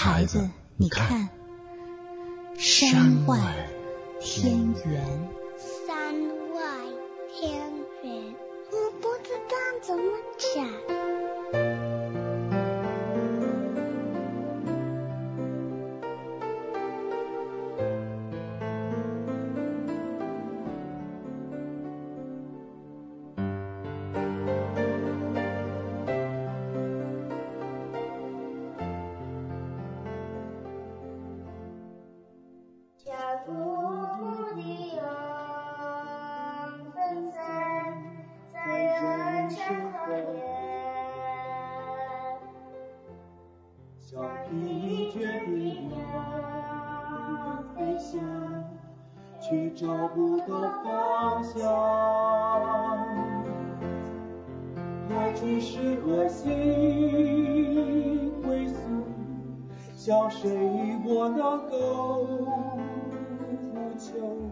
孩子，你看，山外天圆。 山外天圆，我不知道怎么讲。 却找不到方向，来去是何心归宿，向谁我能够呼求？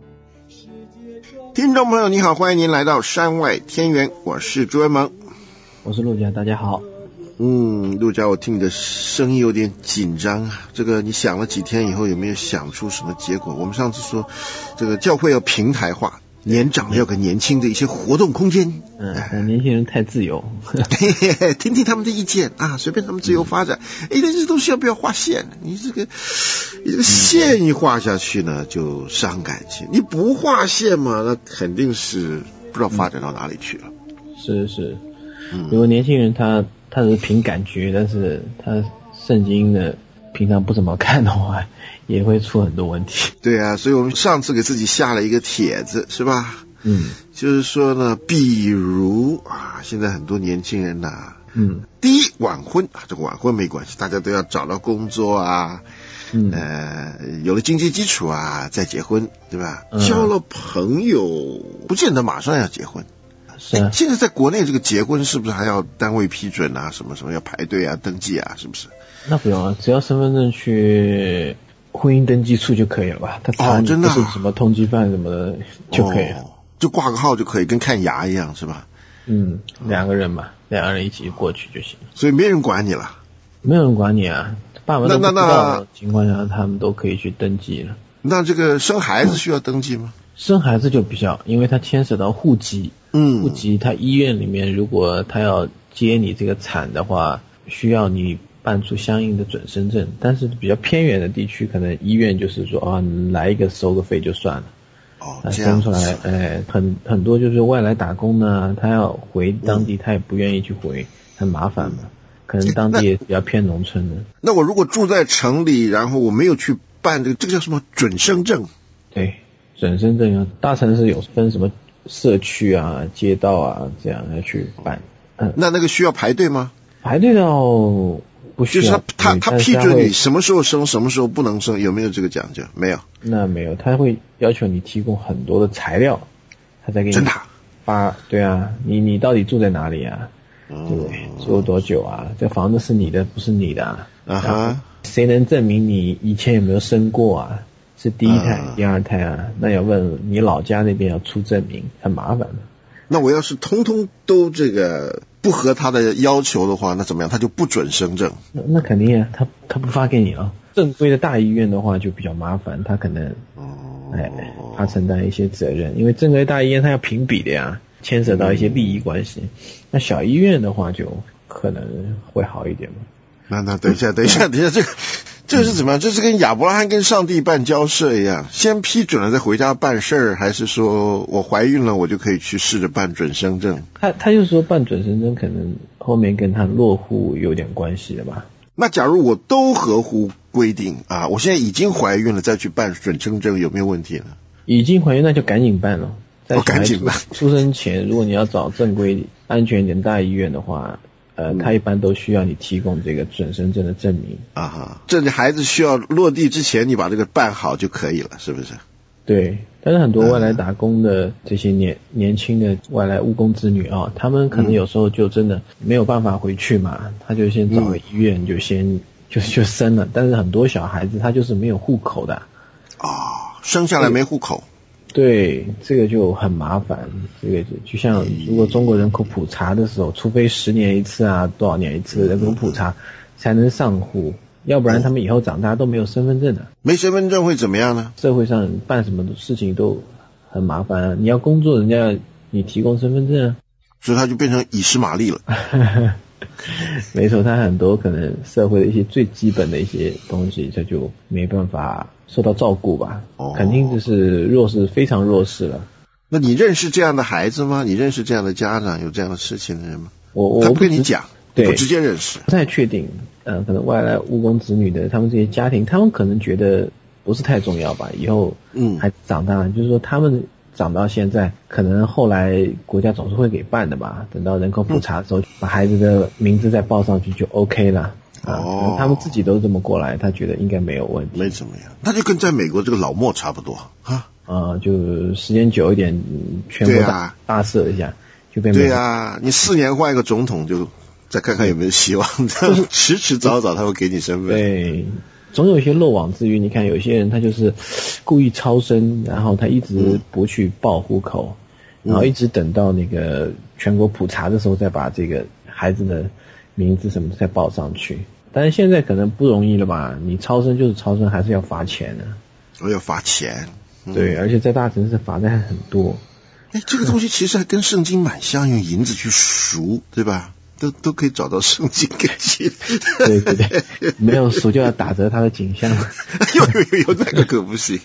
听众朋友你好，欢迎您来到山外天圆，我是朱文萌， 我是陆家，大家好。 陆家，我听你的声音有点紧张啊。这个你想了几天以后，有没有想出什么结果？我们上次说，这个教会要平台化，年长要给年轻的一些活动空间。 年轻人太自由， 听听他们的意见啊，随便他们自由发展。但这东西要不要画线？你这个线一画下去呢，就伤感情。你不画线嘛，那肯定是不知道发展到哪里去了。 是，如果年轻人他是凭感觉，但是他圣经呢平常不怎么看的话，也会出很多问题。 对啊，所以我们上次给自己下了一个帖子，是吧？就是说呢，比如现在很多年轻人第一晚婚这个晚婚没关系，大家都要找到工作啊，有了经济基础啊再结婚，对吧？交了朋友不见得马上要结婚。现在在国内这个结婚是不是还要单位批准啊？什么要排队啊、登记啊，是不是？ 那不用啊，只要身份证去婚姻登记处就可以了吧？他查你不是什么通缉犯什么的就可以了， 就挂个号就可以，跟看牙一样是吧？ 两个人一起过去就行。 所以没人管你了？没有人管你啊，爸妈都不知道的情况下，他们都可以去登记了。 那这个生孩子需要登记吗？ 生孩子就比较，因为它牵涉到户籍，户籍它医院里面如果他要接你这个产的话，需要你办出相应的准生证，但是比较偏远的地区，可能医院就是说你来一个收个费就算了。生出来，很多就是外来打工呢，他要回当地，他也不愿意去回，很麻烦嘛。可能当地也比较偏农村的。 那我如果住在城里，然后我没有去办这个叫什么准生证？对。 准生证大城市有分什么社区啊、街道啊，这样要去办。 那个需要排队吗？ 排队倒不需要。 就是他批准你什么时候生，什么时候不能生，有没有这个讲究？没有。那没有，他会要求你提供很多的材料，他才给你真的发。对啊，你到底住在哪里啊？对不对？住多久啊？这房子是你的不是你的啊？谁能证明你以前有没有生过啊？是第一胎、第二胎啊，那要问你老家那边要出证明，很麻烦的。 那我要是通通都这个不合他的要求的话，那怎么样？他就不准生证。 那肯定啊，他不发给你了。正规的大医院的话就比较麻烦，他可能他承担一些责任，因为正规大医院他要评比的呀，牵涉到一些利益关系。那小医院的话就可能会好一点嘛。 那等一下，这是怎么样？这是跟亚伯拉罕跟上帝办交涉一样，先批准了再回家办事儿，还是说我怀孕了我就可以去试着办准生证？ 他就说办准生证可能后面跟他落户有点关系的吧。 那假如我都合乎规定我现在已经怀孕了再去办准生证有没有问题呢？ 已经怀孕那就赶紧办了。 赶紧办。 出生前如果你要找正规安全一点大医院的话，他一般都需要你提供这个准生证的证明这里孩子需要落地之前你把这个办好就可以了，是不是？ 对，但是很多外来打工的这些年轻的外来务工子女他们可能有时候就真的没有办法回去嘛，他就先找个医院就先就生了，但是很多小孩子他就是没有户口的生下来没户口。 对，这个就很麻烦。这个就像如果中国人口普查的时候，除非10年一次多少年一次人口普查才能上户， 要不然他们以后长大都没有身份证的。 没身份证会怎么样呢？ 社会上办什么事情都很麻烦啊，你要工作人家你提供身份证啊， 所以他就变成以实玛利了。 没错，他很多可能社会的一些最基本的一些东西他就没办法受到照顾吧，肯定就是弱势，非常弱势了。 那你认识这样的孩子吗？你认识这样的家长，有这样的事情的人吗？ 他不跟你讲， 对， 不直接认识。 不太确定，可能外来务工子女的，他们这些家庭，他们可能觉得不是太重要吧，以后还长大了，就是说他们长到现在，可能后来国家总是会给办的吧，等到人口普查的时候，把孩子的名字再报上去就 OK 了。他们自己都这么过来，他觉得应该没有问题， 没怎么样，那就跟在美国这个老莫差不多啊。 就时间久一点，全国大赦一下，就变对啊，你4年换一个总统，就再看看有没有希望。这样迟迟早早他会给你身份。 对，总有一些漏网之鱼。你看有些人他就是故意超生，然后他一直不去报户口，然后一直等到那个全国普查的时候再把这个孩子的名字什么再报上去。但是现在可能不容易了吧？你超生就是超生，还是要罚钱的。 要罚钱。 对，而且在大城市罚的还很多。 这个东西其实还跟圣经蛮像，用银子去赎，对吧？都可以找到圣经给记。 对对对，没有赎就要打折他的景象。 有那个可不行。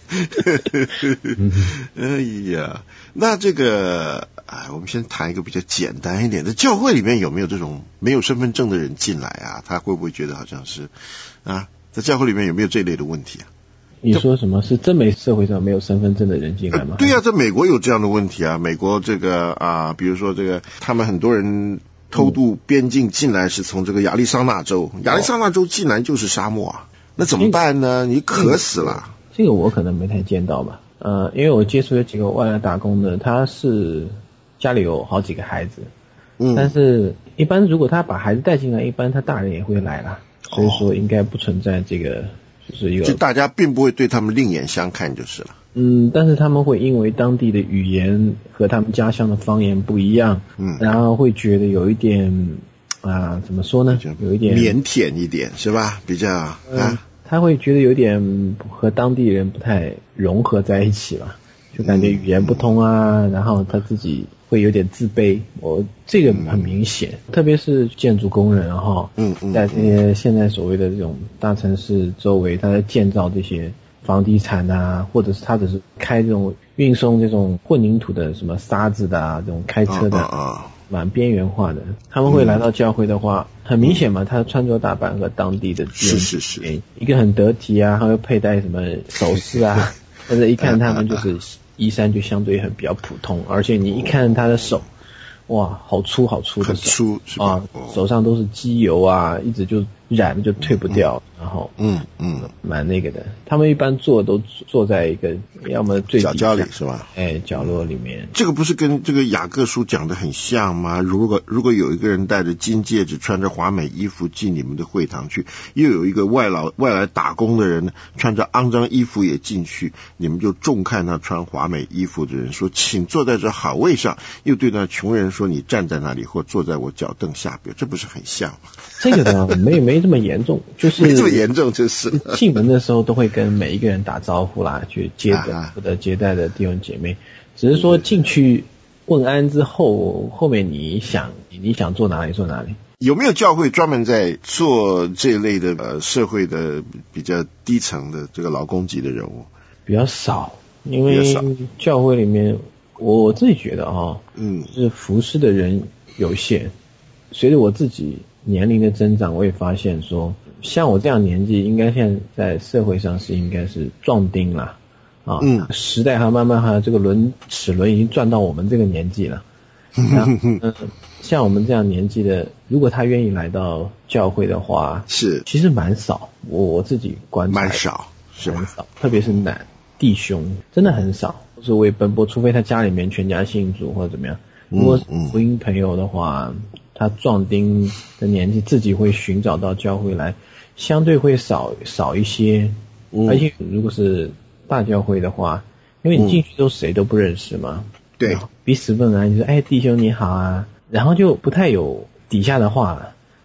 哎呀，那这个我们先谈一个比较简单一点的，教会里面有没有这种没有身份证的人进来啊？他会不会觉得好像是在教会里面有没有这类的问题啊？ 你说什么是真没社会上没有身份证的人进来吗？ 对啊，在美国有这样的问题啊。美国这个比如说这个他们很多人偷渡边境进来是从这个亚利桑那州，亚利桑那州竟然就是沙漠啊，那怎么办呢？你渴死了。 这个我可能没太见到吧，因为我接触有几个外来打工的，他是家里有好几个孩子，但是一般如果他把孩子带进来，一般他大人也会来啦，所以说应该不存在这个。就是一个， 就大家并不会对他们另眼相看就是了。 但是他们会因为当地的语言和他们家乡的方言不一样，然后会觉得有一点怎么说呢？有一点腼腆一点是吧？比较他会觉得有点和当地人不太融合在一起吧，就感觉语言不通啊，然后他自己会有点自卑，这个很明显，特别是建筑工人在这些现在所谓的这种大城市周围，他在建造这些房地产啊，或者是他只是开这种运送这种混凝土的什么沙子的这种开车的，蛮边缘化的。他们会来到教会的话，很明显嘛，他穿着打扮和当地的是一个很得体啊，还会佩戴什么首饰啊，或者一看他们就是衣衫就相对比较普通，而且你一看他的手，哇，好粗的手手上都是机油啊，一直就染了就退不掉，然后蛮那个的。他们一般都坐在一个要么最底角里是吧？ 角落里面。这个不是跟这个雅各书讲的很像吗？如果有一个人戴着金戒指，穿着华美衣服进你们的会堂去，又有一个外来打工的人穿着肮脏衣服也进去，你们就重看那穿华美衣服的人，说请坐在这好位上，又对那穷人说你站在那里或坐在我脚凳下边，这不是很像吗？ 这个呢没这么严重，就是没这么严重，就是进门的时候都会跟每一个人打招呼啦，去接待或者接待的弟兄姐妹，只是说进去问安之后，后面你想坐哪里坐哪里。 有没有教会专门在做这类的社会的比较低层的这个劳工级的人物？ 比较少，因为教会里面我自己觉得就是服侍的人有限。随着我自己年龄的增长，我也发现说，像我这样年纪，应该现在在社会上应该是壮丁啦，时代还慢慢这个齿轮已经转到我们这个年纪了。像我们这样年纪的，如果他愿意来到教会的话，其实蛮少，我自己观察蛮少，是吧？ 特别是男弟兄，真的很少，都是为奔波，除非他家里面全家信主或者怎么样。如果是福音朋友的话，他壮丁的年纪自己会寻找到教会来，相对会少一些。而且如果是大教会的话，因为你进去都谁都不认识嘛， 对， 彼此问安，就说弟兄你好啊，然后就不太有底下的话了。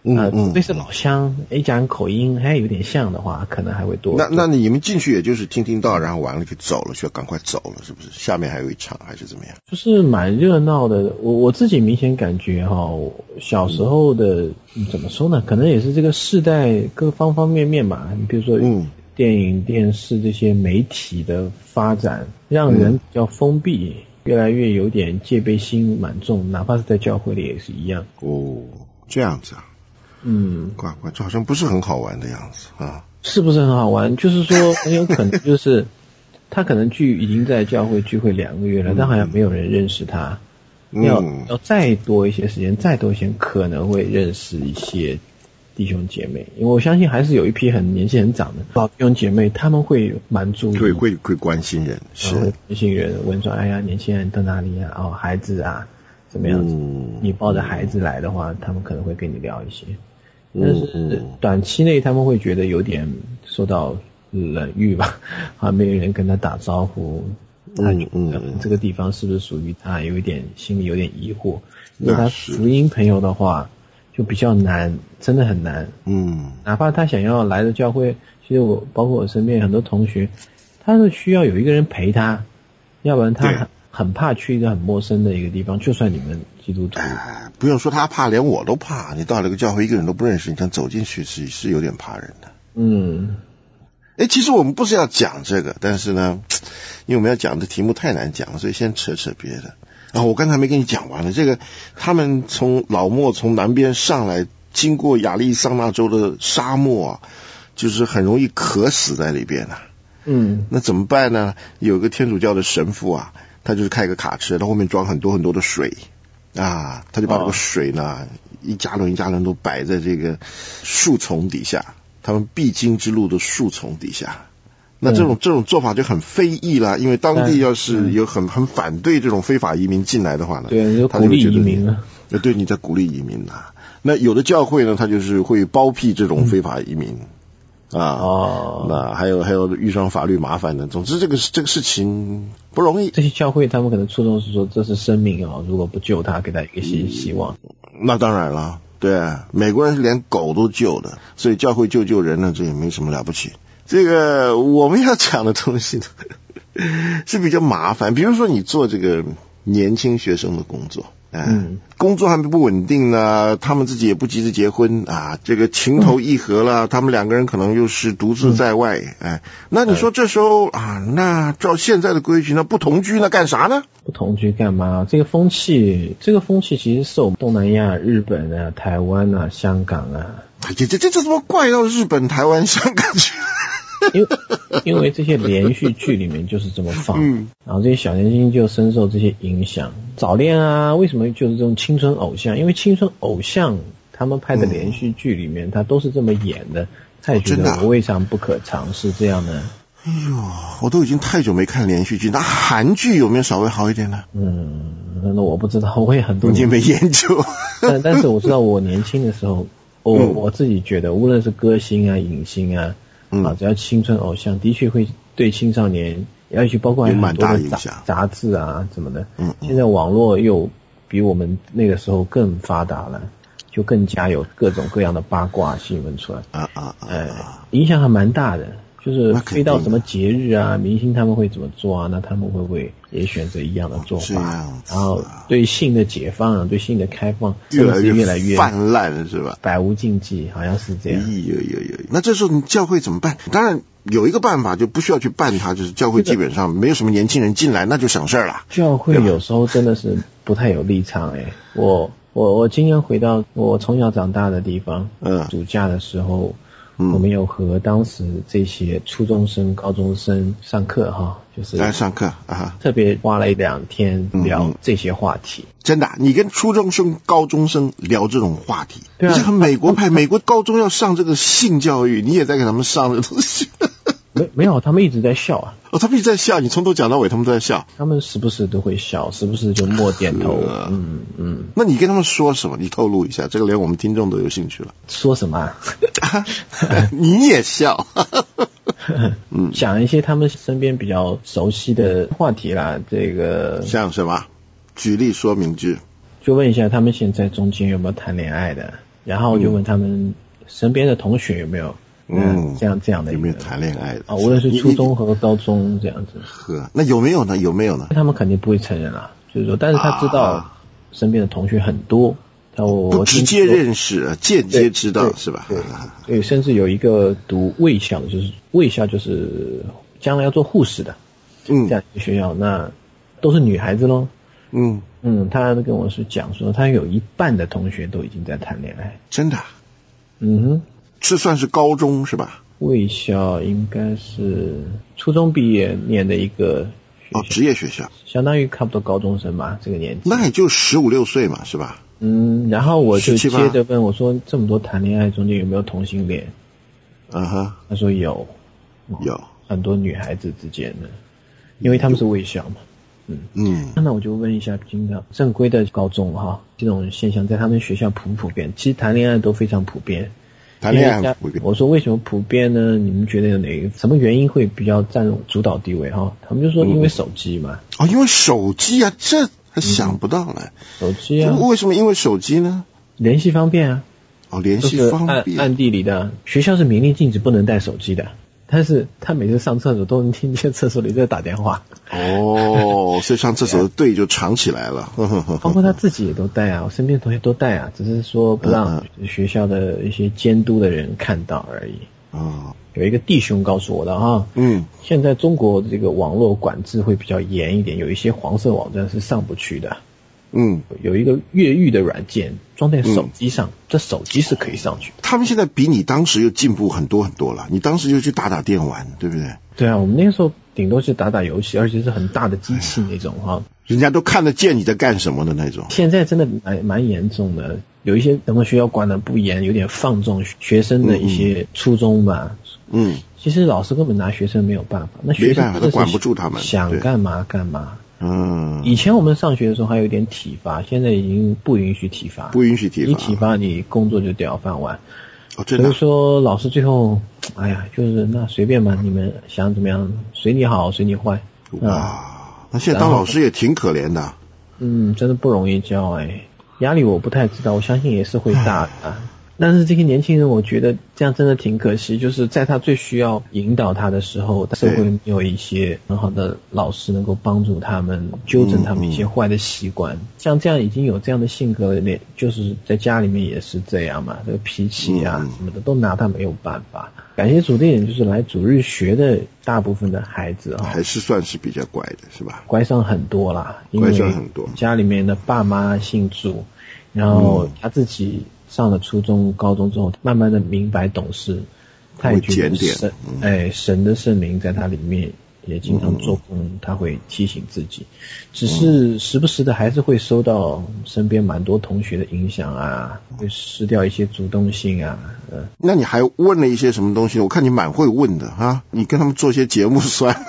类似老乡，讲口音还有点像的话，可能还会多。 那你们进去也就是听到，然后完了就走了，需要赶快走了，是不是？下面还有一场还是怎么样？ 就是蛮热闹的。我自己明显感觉小时候的怎么说呢？可能也是这个世代各方方面面吧。你比如说电影、电视这些媒体的发展，让人比较封闭。越来越有点戒备心蛮重，哪怕是在教会里也是一样。 这样子啊。怪这好像不是很好玩的样子啊。 是不是很好玩？就是说很有可能就是他可能已经在教会聚会2个月了，但好像没有人认识他。要再多一些时间，再多一些可能会认识一些弟兄姐妹，因为我相信还是有一批很年纪很长的老弟兄姐妹，他们会蛮注意， 会关心人，是关心人，问说哎呀年轻人到哪里啊？孩子啊怎么样子？你抱着孩子来的话，他们可能会跟你聊一些，但是短期内他们会觉得有点受到冷遇吧，没有人跟他打招呼，他觉得这个地方是不是属于他，心里有点疑惑。如果他福音朋友的话就比较难，真的很难。哪怕他想要来的教会，其实包括我身边很多同学，他是需要有一个人陪他，要不然他很怕去一个很陌生的一个地方，就算你们基督徒。 不用说他怕，连我都怕。你到了一个教会，一个人都不认识，你想走进去是有点怕人的。其实我们不是要讲这个，但是呢，因为我们要讲的题目太难讲了，所以先扯别的。我刚才没跟你讲完了，这个他们从老莫从南边上来，经过亚利桑那州的沙漠啊，就是很容易渴死在里边啊。那怎么办呢？有个天主教的神父啊，他就是开个卡车，他后面装很多很多的水啊，他就把这个水呢一加仑都摆在这个树丛底下，他们必经之路的树丛底下。那这种做法就很非议啦，因为当地要是有很反对这种非法移民进来的话呢， 对，就鼓励移民了。 对，你在鼓励移民啊。那有的教会呢，他就是会包庇这种非法移民那还有遇上法律麻烦的。总之这个事情不容易。 这些教会他们可能初衷是说这是生命如果不救他，给他一个新希望。 那当然了，对，美国人是连狗都救的，所以教会救人呢，这也没什么了不起。这个我们要讲的东西呢是比较麻烦，比如说你做这个年轻学生的工作，工作还不稳定呢，他们自己也不急着结婚啊，这个情投意合了，他们2个人可能又是独自在外，那你说这时候那照现在的规矩，那不同居那干啥呢？不同居干嘛？这个风气其实受东南亚、日本啊、台湾啊、香港啊，这怎么怪到日本、台湾、香港去？因为这些连续剧里面就是这么放，然后这些小年轻就深受这些影响，早恋啊，为什么就是这种青春偶像？因为青春偶像他们拍的连续剧里面，他都是这么演的，他也觉得我未尝不可尝试这样的。哎呦，我都已经太久没看连续剧，那韩剧有没有稍微好一点呢？那我不知道，我也很多年没研究。但是我知道我年轻的时候，我自己觉得，无论是歌星啊、影星啊。只要青春偶像的确会对青少年，而且包括很多的杂志啊什么的。现在网络又比我们那个时候更发达了，就更加有各种各样的八卦新闻出来。影响还蛮大的。就是飞到什么节日啊，明星他们会怎么做啊？那他们会不会也选择一样的做法？然后对性的解放啊，对性的开放越来越泛滥了，是吧？百无禁忌，好像是这样。那这时候你教会怎么办？当然有一个办法，就不需要去办它，就是教会基本上没有什么年轻人进来，那就省事了。教会有时候真的是不太有立场我今天回到我从小长大的地方，暑假的时候。我们有和当时这些初中生、高中生上课就是来上课特别花了1-2天聊这些话题。真的，你跟初中生、高中生聊这种话题，对啊，你是很美国派，美国高中要上这个性教育，你也在给他们上这个东西。没有，他们一直在笑啊。他们一直在笑，你从头讲到尾，他们都在笑。他们时不时都会笑，时不时就默点头。那你跟他们说什么？你透露一下，这个连我们听众都有兴趣了。说什么？你也笑。讲一些他们身边比较熟悉的话题啦。这个像什么？举例说明句。就问一下他们现在中间有没有谈恋爱的？ 然后就问他们身边的同学有没有这样的有没有谈恋爱的啊？无论是初中和高中这样子。 呵，那有没有呢？ 他们肯定不会承认啦，就是说，但是他知道身边的同学很多， 不直接认识，间接知道是吧？ 对，甚至有一个读卫校的，就是卫校就是将来要做护士的，这样一个学校，那都是女孩子咯。他跟我是讲说，他有一半的同学都已经在谈恋爱。 真的？这算是高中是吧？ 卫校应该是初中毕业念的一个职业学校， 相当于差不多高中生吧，这个年纪。 那也就15、16岁嘛，是吧？ 然后我就接着问我说，这么多谈恋爱中间有没有同性恋？他说有很多女孩子之间的，因为他们是卫校嘛。那我就问一下，平常正规的高中这种现象在他们学校普不普遍？其实谈恋爱都非常普遍。 谈恋爱普遍。 我说为什么普遍呢？你们觉得有什么原因会比较占主导地位他们就说因为手机嘛。 因为手机啊，这还想不到呢。 手机啊。 为什么因为手机呢？ 联系方便啊。 联系方便。 暗地里的，学校是明令禁止不能带手机的。但是他每次上厕所都能听见厕所里在打电话。 所以上厕所的队就藏起来了。 包括他自己也都带啊，我身边的同学都带啊，只是说不让学校的一些监督的人看到而已。有一个弟兄告诉我的现在中国这个网络管制会比较严一点，有一些黄色网站是上不去的。有一个越狱的软件装在手机上，这手机是可以上去的。 他们现在比你当时又进步很多很多了，你当时就去打电玩，对不对？ 对啊，我们那个时候顶多是打游戏，而且是很大的机器那种人家都看得见你在干什么的那种。 现在真的蛮严重的，有一些整个学校管得不严，有点放纵学生的一些初衷吧。其实老师根本拿学生没有办法，那学生都管不住他们， 想干嘛干嘛。以前我们上学的时候还有一点体罚，现在已经不允许体罚。你体罚你工作就掉饭碗。 真的。 所以说老师最后就是那随便吧，你们想怎么样随你好随你坏。 那现在当老师也挺可怜的。 真的不容易教压力我不太知道，我相信也是会大的。但是这些年轻人我觉得这样真的挺可惜，就是在他最需要引导他的时候，社会没有一些很好的老师能够帮助他们纠正他们一些坏的习惯。像这样已经有这样的性格，就是在家里面也是这样嘛，这个脾气啊什么的都拿他没有办法。感谢主的人就是来主日学的大部分的孩子还是算是比较乖的是吧？乖上很多啦，因为家里面的爸妈信主，然后他自己上了初中高中之后慢慢的明白懂事，他也觉得神的圣灵在他里面也经常做工，他会提醒自己，只是时不时的还是会受到身边蛮多同学的影响会失掉一些主动性那你还问了一些什么东西？我看你蛮会问的你跟他们做些节目算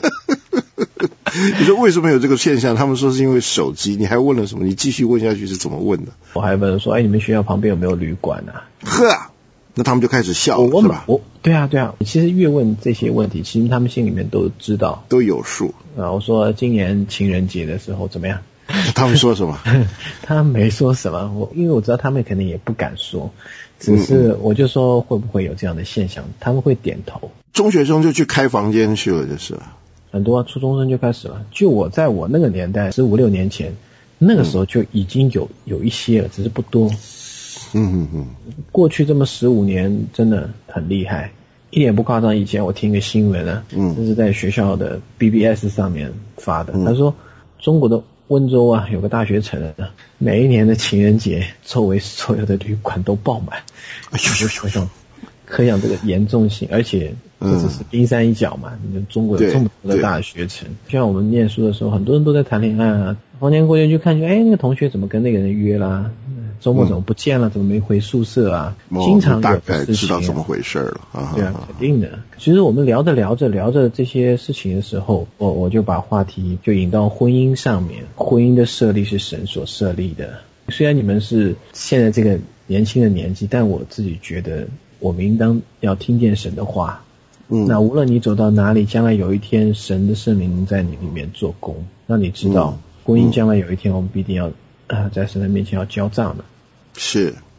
你说为什么有这个现象？他们说是因为手机，你还问了什么？你继续问下去是怎么问的？ 我还问说你们学校旁边有没有旅馆那他们就开始笑了是吧？ 对啊其实越问这些问题，其实他们心里面都知道，都有数我说今年情人节的时候怎么样？他们说什么？他没说什么，因为我知道他们肯定也不敢说，只是我就说会不会有这样的现象，他们会点头。中学生就去开房间去了，就是很多初中生就开始了。就我在我那个年代15、16年前，那个时候就已经有一些了，只是不多。过去这么15年真的很厉害，一点不夸张。以前我听个新闻这是在学校的 BBS 上面发的，他说中国的温州有个大学城每一年的情人节周围所有的旅馆都爆满。可想这个严重性，而且这只是冰山一角嘛，中国有这么多的大学城，像我们念书的时候很多人都在谈恋爱逢年过节就看见那个同学怎么跟那个人约啦，周末怎么不见了，怎么没回宿舍经常有大概知道怎么回事了对肯定的。其实我们聊着这些事情的时候，我就把话题就引到婚姻上面。婚姻的设立是神所设立的，虽然你们是现在这个年轻的年纪，但我自己觉得我们应当要听见神的话。那无论你走到哪里，将来有一天神的圣灵在你里面做工，让你知道婚姻将来有一天我们必定要在神的面前要交账的。是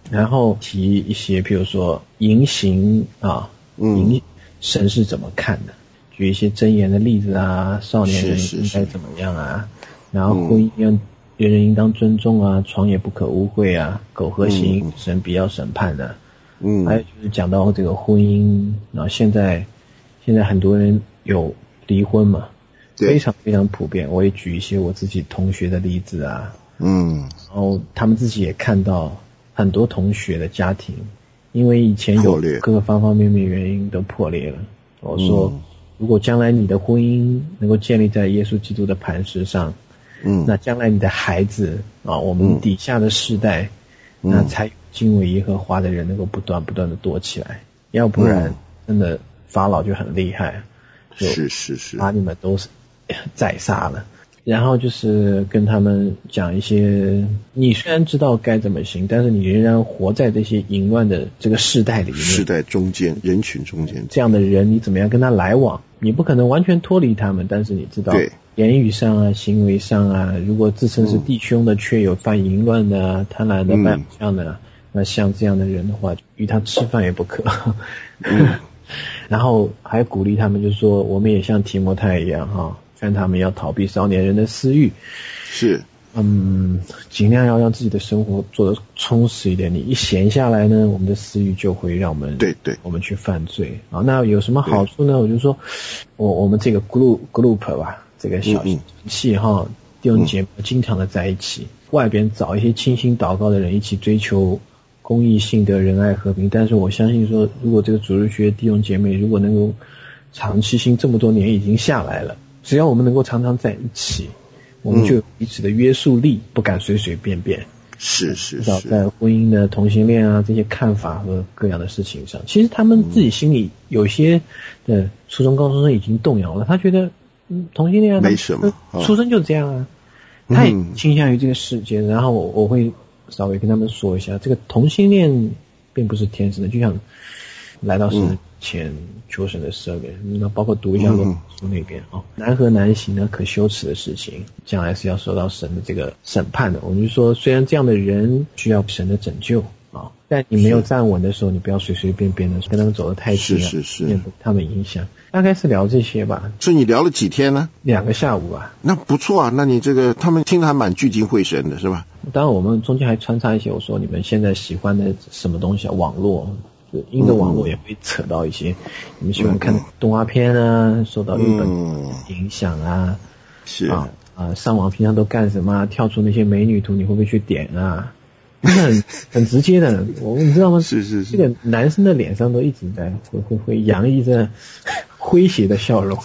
然后提一些比如说淫行啊，神是怎么看的，举一些箴言的例子啊，少年人应该怎么样啊，然后婚姻人人应当尊重啊，床也不可污秽啊，苟合行神必要审判的。还有就是讲到这个婚姻，然后现在很多人有离婚嘛，非常非常普遍。我也举一些我自己同学的例子啊，然后他们自己也看到很多同学的家庭，因为以前有各个方方面面原因都破裂了。我说，如果将来你的婚姻能够建立在耶稣基督的磐石上，那将来你的孩子啊，我们底下的世代，那才敬畏耶和华的人能够不断的多起来，要不然真的法老就很厉害， 是把你们都宰杀了。然后就是跟他们讲一些，你虽然知道该怎么行，但是你仍然活在这些淫乱的这个世代里面， 世代中间，人群中间， 这样的人你怎么样跟他来往？你不可能完全脱离他们，但是你知道言语上啊，行为上啊，如果自称是弟兄的却有犯淫乱的啊，贪婪的败相的，那像这样的人的话，与他吃饭也不可。然后还鼓励他们，就是说我们也像提摩太一样哈，看他们要逃避少年人的私欲， 是尽量要让自己的生活做得充实一点。你一闲下来呢，我们的私欲就会让我们我们去犯罪啊。那有什么好处呢？我就说我们这个 group 吧，这个小系哈，弟兄姐妹经常的在一起，外边找一些清心祷告的人一起追求公义、信德、仁爱、和平。但是我相信说，如果这个主日学弟兄姐妹如果能够长期性这么多年已经下来了，只要我们能够常常在一起，我们就有彼此的约束力，不敢随随便便。 是至少在婚姻的同性恋啊这些看法和各样的事情上，其实他们自己心里有些的初中高中生已经动摇了，他觉得同性恋啊没什么， 出生就这样啊，他也倾向于这个世界。然后我会稍微跟他们说一下，这个同性恋并不是天生的，就像来到神前求神的赦免，那包括读一下罗马书那边难和难行呢，可羞耻的事情，将来是要受到神的这个审判的。我们就说，虽然这样的人需要神的拯救但你没有站稳的时候，你不要随随便便的跟他们走得太近，免得他们影响。大概是聊这些吧。 所以你聊了几天呢？2 个下午吧。 那不错啊，那你这个他们听得还蛮聚精会神的是吧？ 当然我们中间还穿插一些，我说你们现在喜欢的什么东西啊，网络，因着网络也会扯到一些你们喜欢看的动画片啊，受到日本影响啊， 是上网平常都干什么啊，跳出那些美女图你会不会去点啊？很直接的，你知道吗？ 是这个男生的脸上都一直在会洋溢着诙谐的笑容。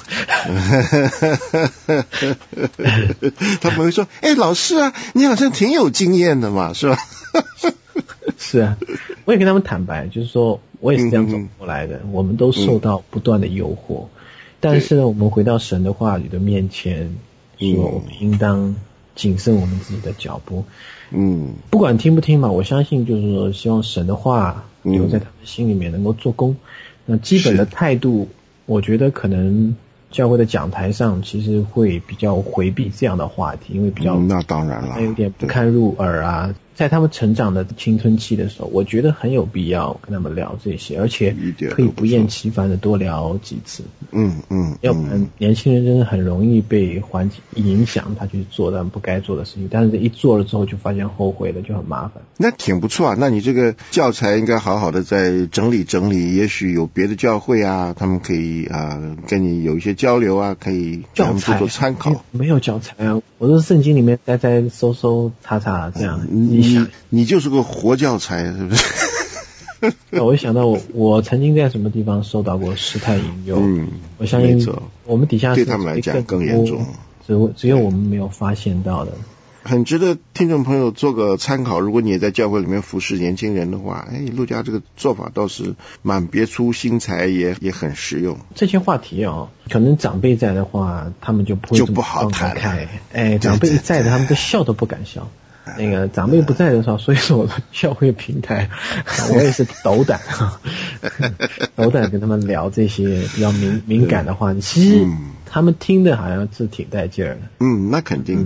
他们会说老师啊，你好像挺有经验的嘛，是吧？ 是啊，我也跟他们坦白，就是说我也是这样走过来的，我们都受到不断的诱惑，但是呢，我们回到神的话语的面前，说我们应当谨慎我们自己的脚步。不管听不听嘛，我相信就是说，希望神的话留在他们心里面能够做工。那基本的态度，我觉得可能教会的讲台上其实会比较回避这样的话题，因为比较那当然了， 还有点不堪入耳啊。在他们成长的青春期的时候，我觉得很有必要跟他们聊这些，而且可以不厌其烦的多聊几次。要不然年轻人真的很容易被环境影响，他去做他们不该做的事情，但是一做了之后就发现后悔了，就很麻烦。 那挺不错啊，那你这个教材应该好好的再整理整理，也许有别的教会啊，他们可以跟你有一些交流啊，可以教材做参考。 没有教材啊，我都是圣经里面再搜搜查查这样。 你就是个活教材，是不是？ 我一想到我曾经在什么地方受到过试探引诱，我相信我们底下对他们来讲更严重， 只有我们没有发现到的。 很值得听众朋友做个参考，如果你也在教会里面服侍年轻人的话，陆家这个做法倒是蛮别出心裁，也很实用。 这些话题可能长辈在的话，他们就不会就不好谈了。 长辈在的，他们都笑都不敢笑。那个长辈不在的时候，所以说我的教会平台，我也是斗胆跟他们聊这些比较敏感的话题。其实他们听的好像是挺带劲儿的。 那肯定的了。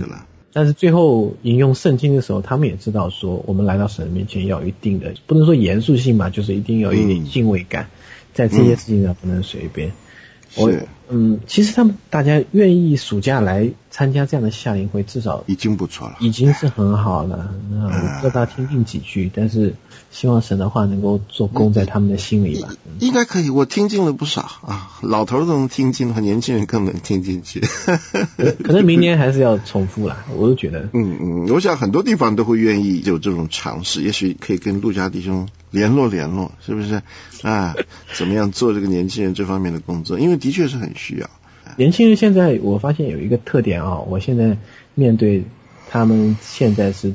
但是最后引用圣经的时候，他们也知道说，我们来到神面前要有一定的，不能说严肃性嘛，就是一定有一点敬畏感，在这些事情上不能随便。其实他们大家愿意暑假来参加这样的夏令会，至少已经不错了， 已经是很好了。那我不知道听进几句，但是希望神的话能够做工在他们的心里吧。 应该可以，我听进了不少啊，老头都能听进，年轻人更能听进去。 可能明年还是要重复啦，我都觉得。 我想很多地方都会愿意有这种尝试，也许可以跟陆家弟兄联络，是不是啊？怎么样做这个年轻人这方面的工作？因为的确是很需要。 年轻人现在我发现有一个特点啊，我现在面对他们现在是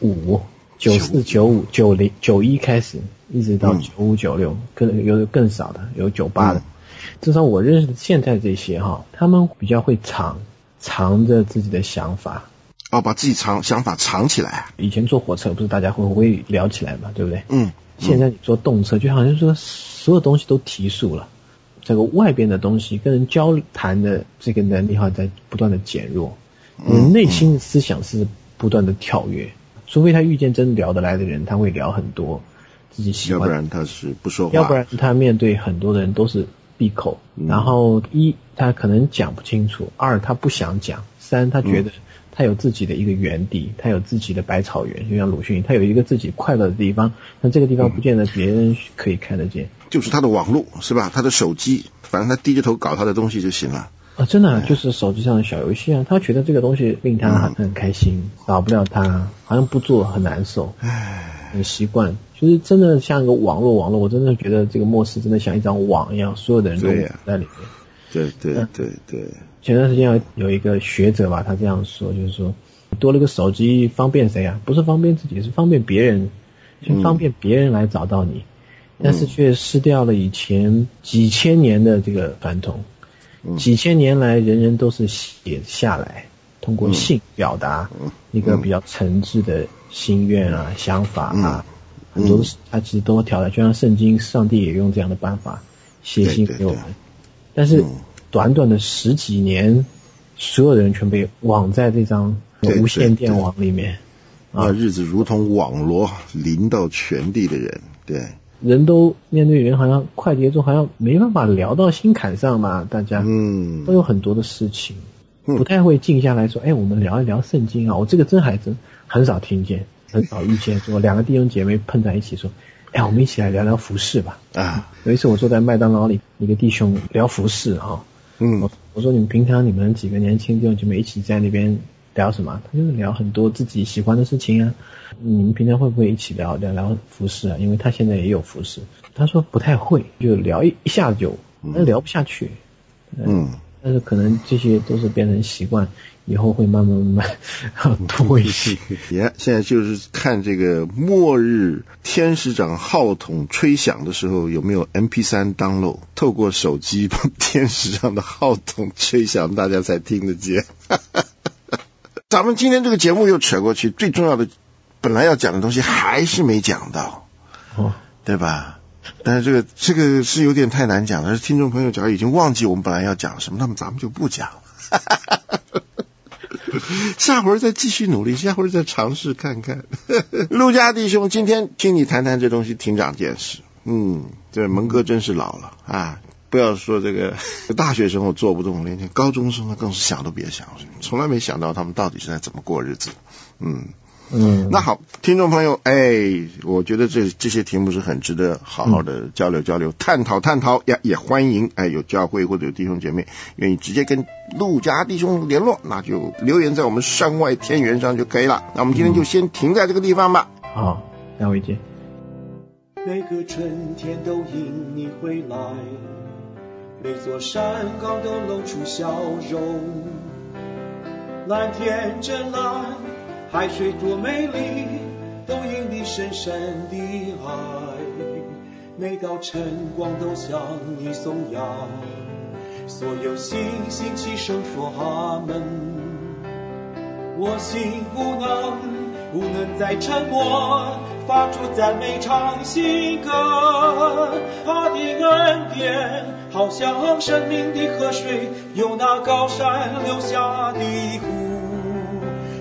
95、94、95、90、91开始，一直到95、96，有更少的，有98的。至少我认识的现在这些哈，他们比较会藏着自己的想法。 把自己想法藏起来。 以前坐火车不是大家会聊起来嘛，对不对？现在你坐动车，就好像说所有东西都提速了。这个外边的东西跟人交谈的这个能力哈在不断的减弱，内心的思想是不断的跳跃，除非他遇见真聊得来的人，他会聊很多自己喜欢， 要不然他是不说话， 要不然他面对很多的人都是闭口，然后一他可能讲不清楚，二他不想讲，三他觉得他有自己的一个园地，他有自己的百草园，就像鲁迅，他有一个自己快乐的地方，那这个地方不见得别人可以看得见，就是他的网络是吧？他的手机，反正他低着头搞他的东西就行了。 真的就是手机上的小游戏啊，他觉得这个东西令他很开心，少不了他，好像不做很难受，很习惯，就是真的像一个网络，我真的觉得这个末世真的像一张网一样，所有的人都在里面。 对。 前段时间有一个学者吧，他这样说，就是说多了个手机方便谁啊？不是方便自己，是方便别人，就方便别人来找到你，但是却失掉了以前几千年的这个传统。几千年来人人都是写下来，通过信表达一个比较诚挚的心愿啊、想法啊，很多他其实都调来，就像圣经，上帝也用这样的办法写信给我们。但是短短的10几年，所有人全被网在这张无线电网里面。 日子如同网罗临到全地的人，对。 人都面对人好像快节奏，好像没办法聊到心坎上嘛，大家都有很多的事情，不太会静下来说，我们聊一聊圣经啊。我这个真很少听见，很少遇见说两个弟兄姐妹碰在一起说，我们一起来聊聊服事吧。有一次我坐在麦当劳里，一个弟兄聊服事啊，我说你们平常你们几个年轻弟兄姐妹一起在那边聊什么？他就是聊很多自己喜欢的事情啊。你们平常会不会一起聊服事啊？因为他现在也有服事。他说不太会，就聊一下就聊不下去。但是可能这些都是变成习惯，以后会慢慢多一些。 现在就是看这个末日天使长号筒吹响的时候，有没有 MP3 download， 透过手机把天使长的号筒吹响，大家才听得见。咱们今天这个节目又扯过去，最重要的本来要讲的东西还是没讲到，对吧？但是这个是有点太难讲了，听众朋友假如已经忘记我们本来要讲什么，那么咱们就不讲了。下回再继续努力，下回再尝试看看。陆家弟兄，今天听你谈谈这东西挺长见识。这蒙哥真是老了啊！不要说这个大学生我做不动，连高中生更是想都别想，从来没想到他们到底是在怎么过日子。那好，听众朋友，我觉得这些题目是很值得好好的交流，探讨呀，也欢迎有教会或者有弟兄姐妹愿意直接跟陆家弟兄联络，那就留言在我们山外天园上就可以了。那我们今天就先停在这个地方吧。 好，下回见。 每个春天都因你回来，每座山岗都露出笑容，蓝天真蓝，海水多美丽，都因你深深的爱。每道晨光都向你颂扬，所有星星齐声说阿门。我心不能再沉默，发出赞美唱新歌。他的恩典好像生命的河水，由那高山流下的湖，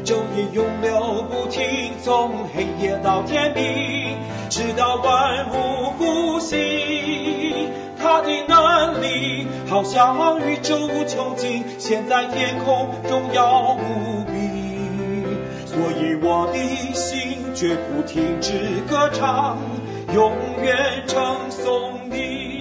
昼夜永流不停，从黑夜到天明，直到万物复兴。他的能力好像宇宙无穷尽，现在天空荣耀无比。所以我的心绝不停止歌唱，永远称颂你。